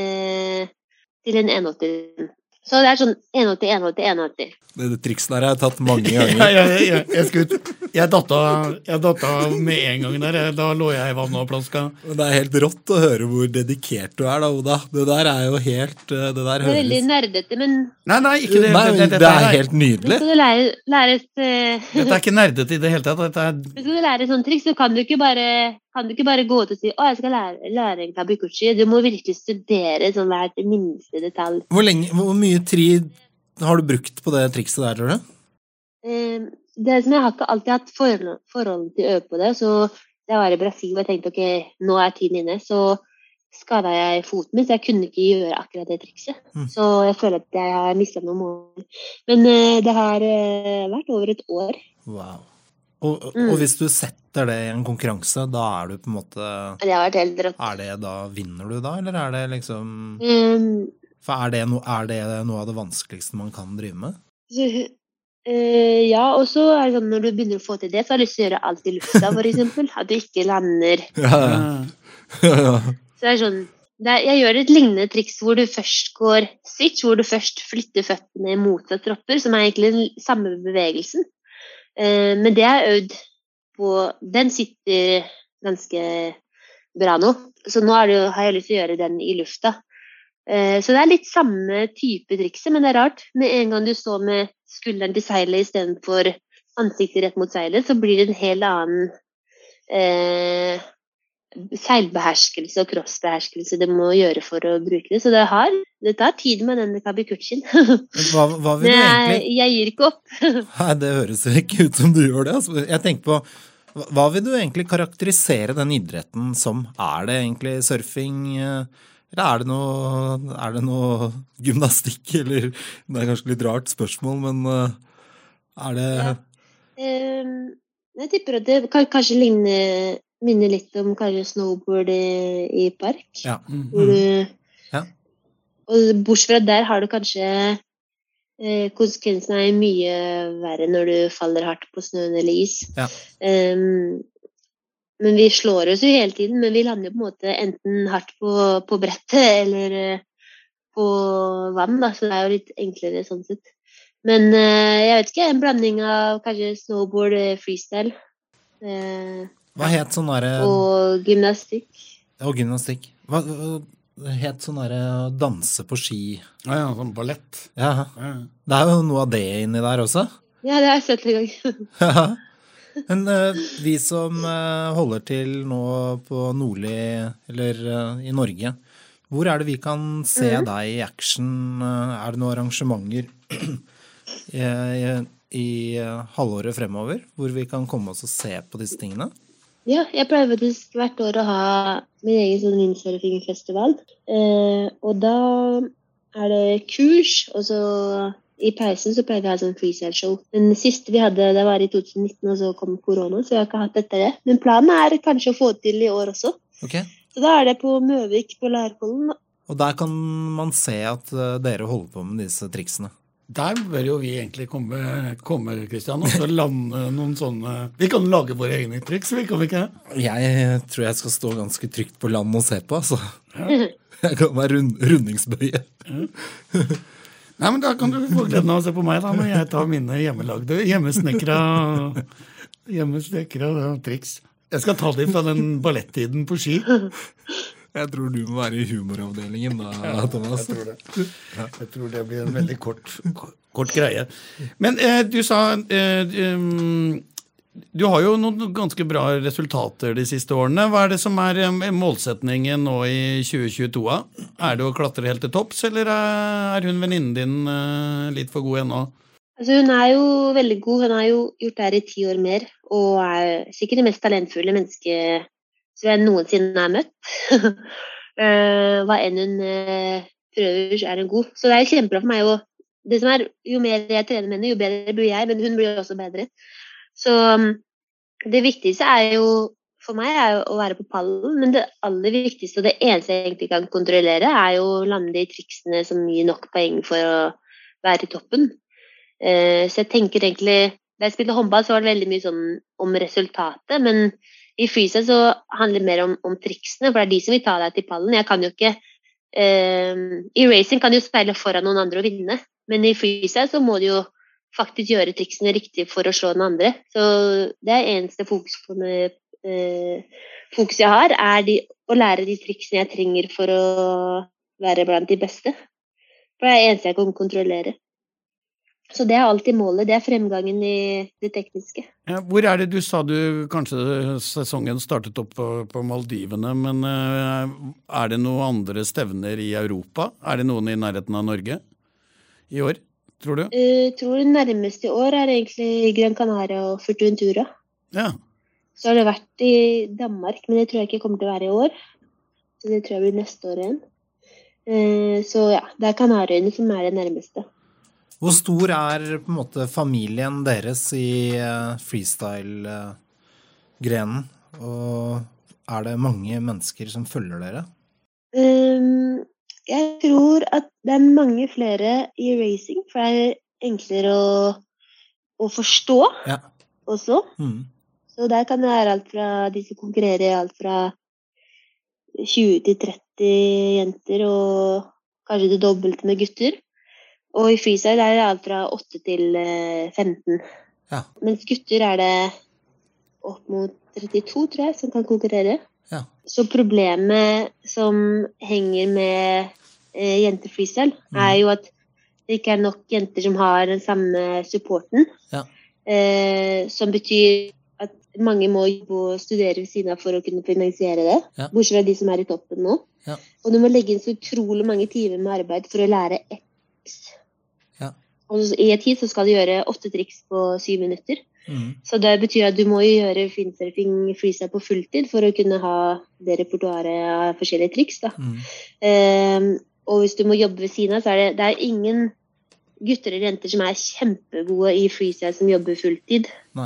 til en 180. Så det sånn 180. Det triksen her har jeg tatt mange ganger. Jeg datt av med en gang der. Da lå jeg i vann og plaska. Det helt rått å høre hvor dedikert du da, Oda. Det der jo helt... Det er veldig nerdete, men... Nei, ikke det. Nei, det helt nydelig. Hvis du lære Dette ikke nerdete i det hele tatt. Hvis du lærer sånn triks, så kan du ikke bare gå til å si jeg skal lære en kabikuchi. Du må virkelig studere sånn hvert minste detalj. Hvor mye tid har du brukt på det trikset der, tror du? Det som jeg har ikke alltid hatt forhold til å øve på det, så det var i Brasil, og jeg tenkte, ok, nå tiden inne, så skadet jeg foten min, så jeg kunne ikke gjøre akkurat det trikset. Så jeg føler at jeg har mistet noen måneder. Men det har vært over et år. Wow. Og hvis du setter det i en konkurranse, da du på en måte... Det har vært helt rått. Da vinner du da, eller det liksom... For det noe av det vanskeligste man kan drive med? Ja, og så det sånn, når du begynner å få til det, så har jeg lyst til å gjøre alt i lufta, for eksempel. At du ikke lander. Ja, ja. Så sånn, jeg gjør et lignende triks hvor du først går switch, hvor du først flytter føttene i motsatt tropper, som egentlig den samme bevegelsen. Men det er øvd på, den sitter ganske bra nå. Så nå har jeg lyst til å gjøre den i lufta. Så det er litt samme type trikset, men det er rart. Med en gang du står med skulderen til seilet i stedet for ansiktet rett mot seilet, så blir det en helt annen seilbeherskelse og kroppsbeherskelse det må gjøre for å bruke det. Så det tar tid med denne Kabikuchien. Hva vil du egentlig... Jeg gir ikke opp. Nei, det høres ikke ut som du gjør det. Altså, jeg tenker på, hva vil du egentlig karakterisere den idretten som? Er det egentlig surfing... Eller er det noe gymnastikk, eller det er kanskje litt rart spørsmål, men er det... Ja. Jeg tipper at det kanskje minner litt om kanskje snowboard i park. Ja. Hvor og bortsett fra der har du kanskje konsekvensene mye verre når du faller hardt på snøen eller is. Ja. Men vi slår oss jo hele tiden, men vi lander jo på en måte enten hardt på brettet eller på vann, da, så det er jo litt enklere sånn sett. Men jeg vet ikke, en blanding av kanskje snowboard, freestyle. Hva het sånn der... Og gymnastikk. Og gymnastikk. Hva het sånn der danse på ski? Ja, sånn ballett. Ja, det er jo noe av det inni der også. Ja, det har jeg sett en gang. Ja. Men vi som holder til nå på Nordli, eller i Norge, hvor er det vi kan se deg i action? Er det noen arrangementer i halvåret fremover, hvor vi kan komme oss og se på disse tingene? Ja, jeg pleier faktisk hvert år å ha min egen sånn windsurfing-festival. Og da er det kurs, og så... I pausen så pleier vi å ha sånn freestyle-show. Den siste vi hadde, det var i 2019, og så kom korona, så jeg har ikke hatt etter det. Men planen er kanskje å få til i år også. Okay. Så da er det på Møvik på Lærkollen. Og der kan man se at dere holder på med disse triksene. Der bør jo vi egentlig komme Kristian, og så lande noen sånne... Vi kan lage våre egne triks, vi kan vi ikke? Jeg tror jeg skal stå ganske trygt på land og se på, altså. Ja. Jeg kan være rundingsbøye. Ja. Nei, men da kan du få gleden av å se på meg da, når jeg tar mine hjemmelagde, hjemmesnekra triks. Jeg skal ta dem fra den ballettiden på ski. Jeg tror du må være i humoravdelingen da, Thomas. Jeg tror det. Jeg tror det blir en veldig kort greie. Men du sa... Du har jo noen ganske bra resultater de siste årene. Hva er det som er målsetningen nå i 2022? Er det å klatre helt til topps, eller er hun venninnen din litt for god ennå? Altså, hun er jo veldig god. Hun har jo gjort det her i 10 år mer, og er sikkert det mest talentfulle mennesket som jeg noensinne har møtt. Hva enn hun prøver, så er hun god. Så det er kjempebra for meg. Og det som er, jo mer jeg trener med henne, jo bedre blir jeg, men hun blir også bedre. Så det viktigste er jo, for meg, er jo å være på pallen, men det aller viktigste, og det eneste jeg egentlig kan kontrollere, er jo å lande i triksene som gir nok poeng for å være i toppen. Så jeg tenker egentlig, da jeg spilte håndball, så var det veldig mye sånn om resultatet, men i freestyle så handler det mer om triksene, for det er de som vil ta deg til pallen. Jeg kan jo ikke, i racing kan du jo speile foran noen andre og vinne, men i freestyle så må du jo faktisk gjøre triksene riktig for å slå den andre. Så det er eneste fokus jeg har, er å lære de triksene jeg trenger for å være blant de beste. For det er eneste jeg kan kontrollere. Så det er alltid målet, det er fremgangen i det tekniske. Ja, hvor er det du sa du kanskje sesongen startet opp på Maldivene, men er det noen andre stevner i Europa? Er det noen i nærheten av Norge i år? Tror du? Jeg tror det nærmeste år er egentlig Gran Canaria og Fuerteventura. Ja. Så har det vært i Danmark, men det tror jeg ikke kommer til å være i år. Så det tror jeg blir neste år igjen. Så ja, det er Kanariøyene som er det nærmeste. Hvor stor er på en måte familien deres i freestyle-grenen? Og er det mange mennesker som følger dere? Jeg tror at det er mange flere i racing, for det er enklere å å forstå Ja. også. Så der kan det være alt fra de som konkurrerer, alt fra 20 til 30 jenter, og kanskje det dobbelte med gutter. Og i freestyle der er det alt fra 8 til 15. Ja. Mens gutter er det opp mot 32, tror jeg, som kan konkurrere. Ja. Så problemet som henger med jentefreestyle er jo at det ikke er nok jenter som har den samme supporten. Ja. Som betyr at mange må jobbe og studere ved siden av for å kunne finansiere det. Ja. Bortsett fra de som er i toppen nå. Ja. Og du må legge inn så utrolig mange timer med arbeid for å lære ett triks. Ja. Og i et tid så skal du gjøre 8 triks på 7 minutter. Så det betyr at du må jo gjøre finsurfing freestyle på fulltid for å kunne ha det repertoaret av forskjellige triks. Da. Og hvis du må jobbe ved siden av, så er det er ingen gutter eller jenter som er kjempegode i freestyle som jobber fulltid.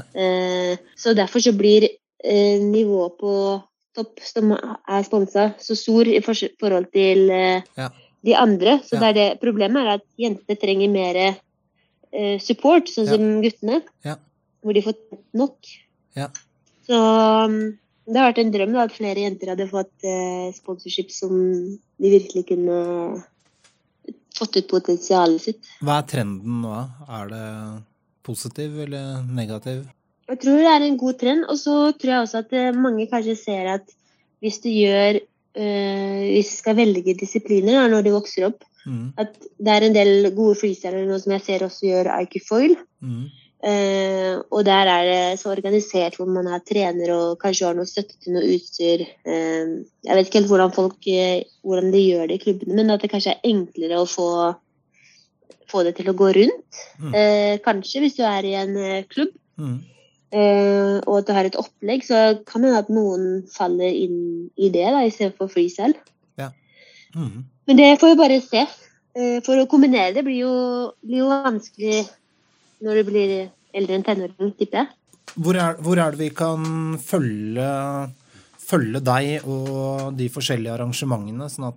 Så derfor så blir nivået på topp som er sponset så stor i forhold til de andre. Så det er det problemet er at jentene trenger mer support, sånn som guttene. Hvor de får nok. Så det har vært en drøm da, at flere jenter hadde fått sponsorship som de virkelig kunne fått ut potensialet sitt. Hva er trenden nå? Er det positiv eller negativ? Jeg tror det er en god trend, og så tror jeg også at mange kanskje ser at hvis du gjør, hvis du skal velge disipliner da, når du vokser opp, at det er en del gode freestylere nå som jeg ser også gjør Aikifoil. Og der er det så organisert hvor man har trener og kanskje har noe støtte til noe utstyr. Jeg vet ikke helt hvordan de gjør det i klubbene, men at det kanskje er enklere å få det til å gå rundt. Kanskje hvis du er i en klubb og at du har et opplegg, så kan det at noen faller inn i det da, i stedet for freestyle. Men det får vi bare se. For å kombinere det blir jo vanskelig når du blir eldre enn tenåring, tipper jeg. Hvor er det vi kan følge deg og de forskjellige arrangementene, sånn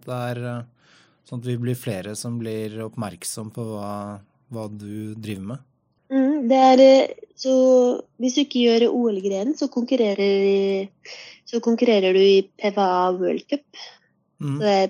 at vi blir flere som blir oppmerksom på hva du driver med? Så hvis du ikke gjør OL-grenen, så konkurrerer du i PVA World Cup. Så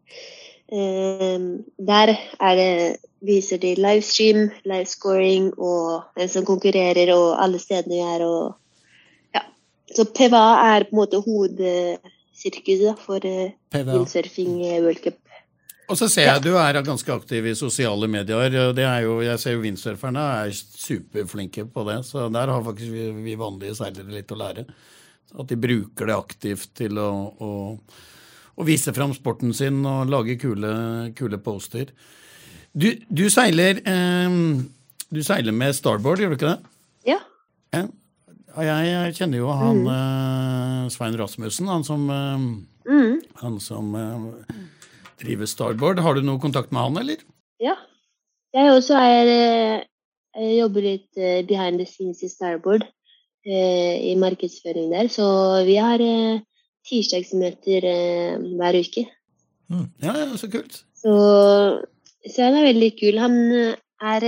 der viser de livestream, livescoring og en som konkurrerer og alle stedene vi er. Så PVA er på en måte hovedsirkuset for windsurfing World Cup. Og så ser jeg du er ganske aktiv i sosiale medier. Jeg ser jo windsurferne er superflinke på det, så der har faktisk vi vanlige seilere litt å lære. At de bruker det aktivt til å vise frem sporten sin og lage kule poster. Du seiler med starboard, gjør du ikke det? Ja. Jeg kjenner jo han Svein Rasmussen, han som driver starboard. Har du noe kontakt med han, eller? Ja. Jeg også jeg jobber litt behind the scenes i starboard i markedsføring der, så vi har tirsdagsmøter hver uke. Ja, så kult. Så han er veldig kul. Han er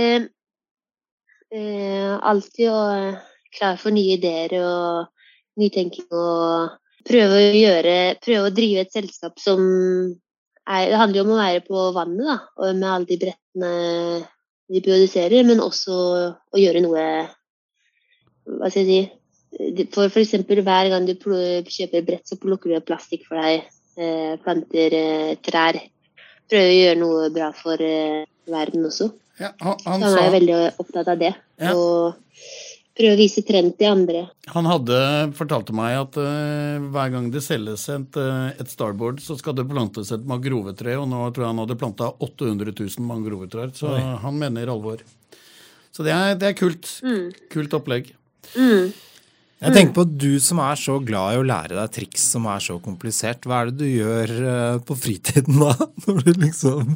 alltid klar for nye ideer og nytenking og prøve å drive et selskap som det handler jo om å være på vannet da, og med alle de brettene de produserer, men også å gjøre noe, hva skal jeg si, for eksempel hver gang du kjøper brett, så plukker du plastikk for deg, planter trær, prøver å gjøre noe bra for verden også. Ja, han er veldig opptatt av det, og prøve å vise trend til andre. Han fortalte meg at hver gang det selges et starboard, så skal det plantes et mangrovetre, og nå tror jeg han hadde plantet 800 000 mangrovetrær, så han mener alvor. Så det er kult. Kult opplegg. Jeg tenker på du som er så glad i å lære deg triks som er så komplisert. Hva er det du gjør på fritiden da? Når du liksom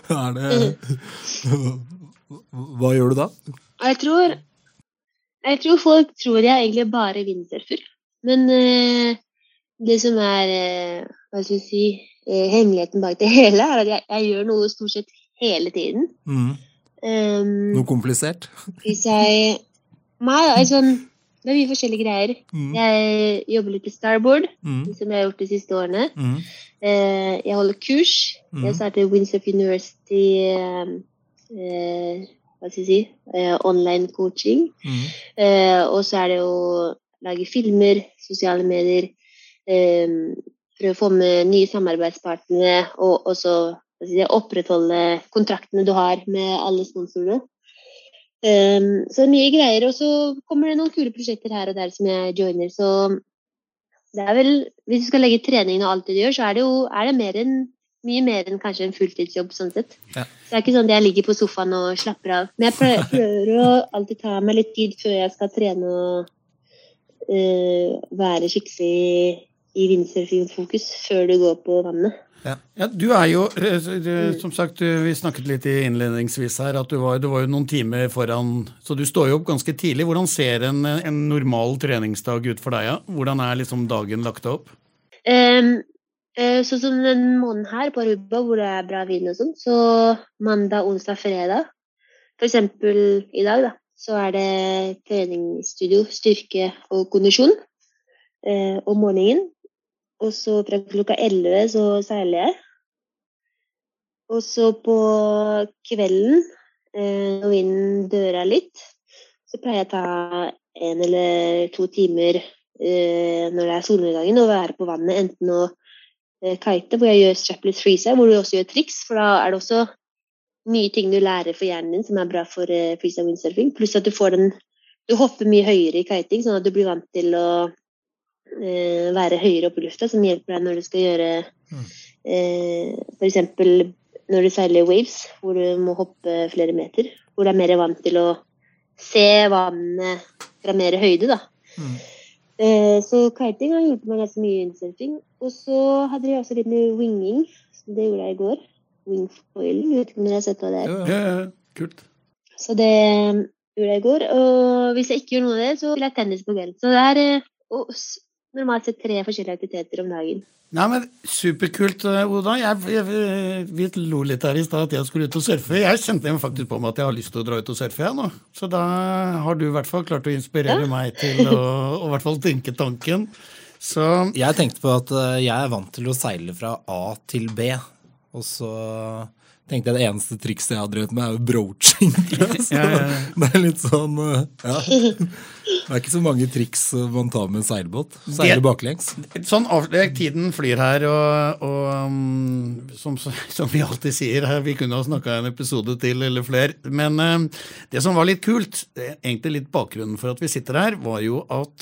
Hva gjør du da? Jeg tror folk tror jeg egentlig bare windsurfer. Men det som hva skal jeg si, hemmeligheten bak det hele er at jeg gjør noe stort sett hele tiden. Noe komplisert? Hvis jeg meg sånn, det mye forskjellige greier. Jeg jobber litt i Starboard, som jeg har gjort de siste årene. Jeg holder kurs. Jeg starter Windsurf University, hva skal jeg si, online coaching. Og så det å lage filmer, sosiale medier, prøve å få med nye samarbeidspartnere, og også opprettholde kontraktene du har med alle sponsorene. Så mye greier, og så kommer det noen kule prosjekter her og der som jeg joiner, så det vel, hvis du skal legge treningen og alt det du gjør, så det mye mer enn kanskje en fulltidsjobb sånn sett. Ja. Så det ikke sånn at jeg ligger på sofaen og slapper av, men jeg prøver å alltid ta meg litt tid før jeg skal trene og være skikkelig i windsurfing-fokus før du går på vannet. Ja, du jo, som sagt, vi snakket litt innledningsvis her, at det var jo noen timer foran, så du står jo opp ganske tidlig. Hvordan ser en normal treningsdag ut for deg? Ja? Hvordan liksom dagen lagt opp? Sånn som den måneden her på Aruba, hvor det bra vind og sånn, så mandag, onsdag, fredag, for eksempel i dag da, så det treningsstudio, styrke og kondisjon om morgenen. Og så fra klokka 11 så seiler jeg. Og så på kvelden, når vinden dør litt, så pleier jeg å ta 1 eller 2 timer når det solnedgangen og være på vannet, enten å kite, hvor jeg gjør strapless freestyle, hvor du også gjør triks, for da det også mye ting du lærer for hjernen din som bra for freestyle windsurfing, pluss at du hopper mye høyere i kiting, sånn at du blir vant til å være høyere opp i lufta, som hjelper deg når du skal gjøre for eksempel når du seiler waves, hvor du må hoppe flere meter, hvor du mer vant til å se vannet fra mer høyde da. Så kiting har hjulpet meg ganske mye i windsurfing, og så hadde jeg også litt med winging, som det gjorde jeg i går, wingfoiling, jeg vet ikke om dere har sett hva det Ja, kult. Så det gjorde jeg i går, og hvis jeg ikke gjør noe av det, så vil jeg tennis på kvelden. Så det normalt sett 3 forskjellige aktiviteter om dagen. Nei, men superkult, Oda. Vi lo litt her i sted at jeg skulle ut og surfe. Jeg kjente faktisk på meg at jeg har lyst til å dra ut og surfe her nå. Så da har du i hvert fall klart å inspirere meg til å i hvert fall tenke tanken. Så jeg tenkte på at jeg vant til å seile fra A til B, og så tenkte jeg det eneste trikset jeg har drevet med jo broaching. Det litt sånn, ja. Det ikke så mange triks man tar med en seilbåt. Seiler baklengs. Sånn tiden flyr her, og som vi alltid sier her, vi kunne ha snakket en episode til eller flere, men det som var litt kult, egentlig litt bakgrunnen for at vi sitter her, var jo at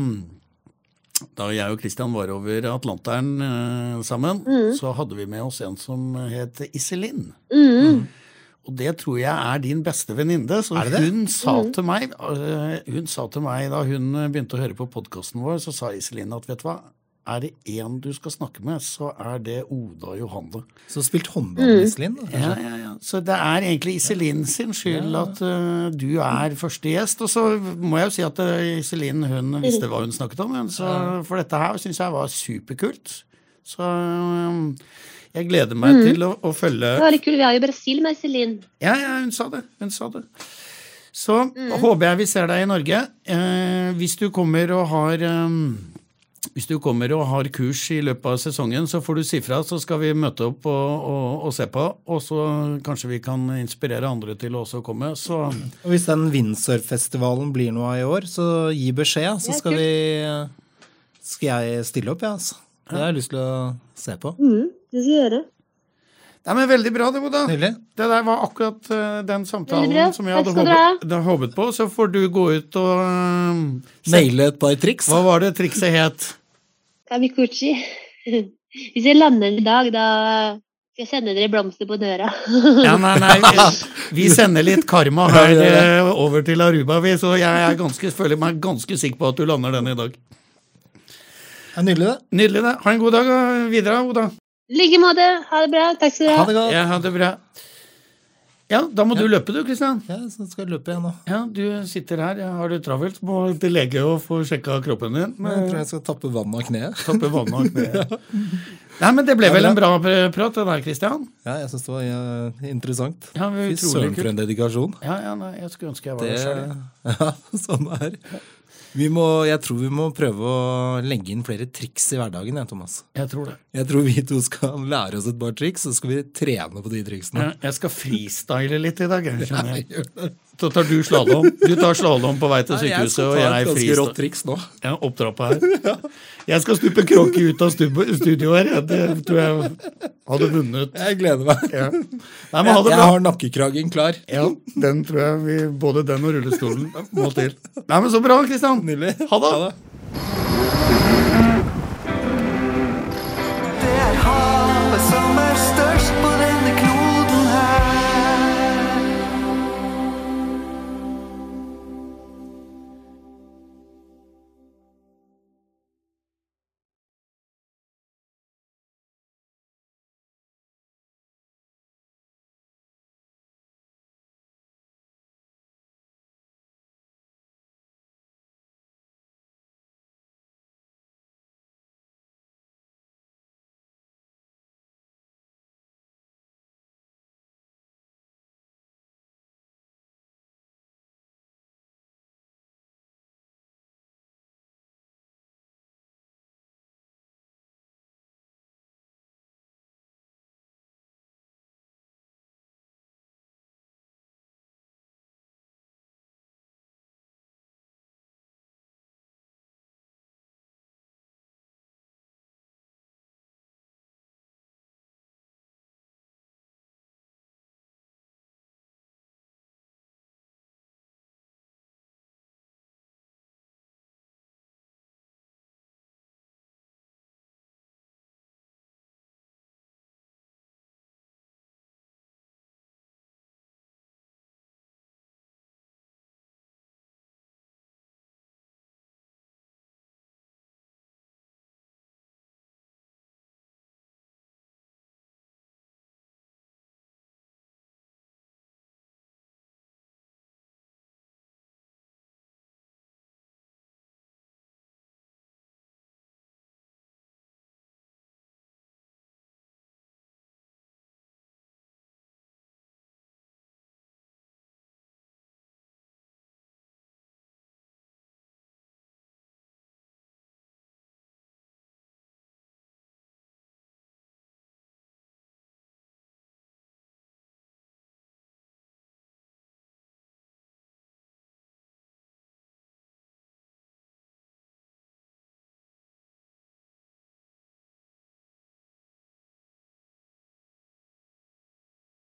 da jeg og Christian var over Atlanteren sammen, så hadde vi med oss en som het Iselin. Og det tror jeg din beste venninne, så hun sa til meg da hun begynte å høre på podcasten vår, så sa Iselin at vet du hva, det en du skal snakke med, så det Oda Johanne. Så spilt håndball med Iselin? Ja. Så det egentlig Iselin sin skyld at du første gjest, og så må jeg jo si at Iselin, hun visste hva hun snakket om, så for dette her synes jeg var superkult. Så jeg gleder meg til å følge... Det var litt kult, vi har jo Brasil med Iselin. Ja, hun sa det. Så håper jeg vi ser deg i Norge. Hvis du kommer og har kurs i løpet av sesongen, så får du si fra, så skal vi møte opp og se på, og så kanskje vi kan inspirere andre til å også komme. Og hvis den windsurf-festivalen blir noe av i år, så gi beskjed, så skal jeg stille opp, ja. Det har jeg lyst til å se på. Det skal jeg gjøre. Det men veldig bra det, Oda. Nydelig. Det der var akkurat den samtalen som jeg hadde håpet på, så får du gå ut og naile et par triks. Hva var det trikset het? Kamikuchi. Hvis jeg lander i dag, da skal jeg sende dere blomster på døra. Ja, nei, vi sender litt karma her over til Aruba, så jeg føler meg ganske sikker på at du lander den i dag. Ja, nydelig det. Nydelig det. Ha en god dag videre, Oda. Like måte. Ha det bra. Takk skal du ha. Ha det godt. Ja, ha det bra. Ja, da må du løpe du, Kristian. Ja, så skal jeg løpe igjen nå. Ja, du sitter her, har du travelt, må til lege og få sjekka kroppen din. Men jeg tror jeg skal tappe vann av kneet. Tappe vann av kneet. Nei, men det ble vel en bra prat det der, Kristian? Ja, jeg synes det var interessant. Ja, Fy søren for en dedikasjon. Ja, nei, jeg skulle ønske jeg var der selv. Ja, sånn det er. Jeg tror vi må prøve å legge inn flere triks i hverdagen, Thomas. Jeg tror det. Jeg tror vi to skal lære oss et par triks, så skal vi trene på de triksene. Jeg skal freestyle litt i dag, skjønner jeg. Så tar du slalom. Du tar slalom på vei til sykehuset, og jeg skal ta et ganske rått freestyle. triks nå. Ja, opptrappa her. Jeg skal stupe kråke ut av studio her. Det tror jeg hadde vunnet. Jeg gleder meg. Ja. Nei, men ha det Jeg bra. har nakkekragen klar. Ja, den tror jeg både den og rullestolen må til. Nei, men så bra, Kristian. Nydelig. Ha det. Ha det.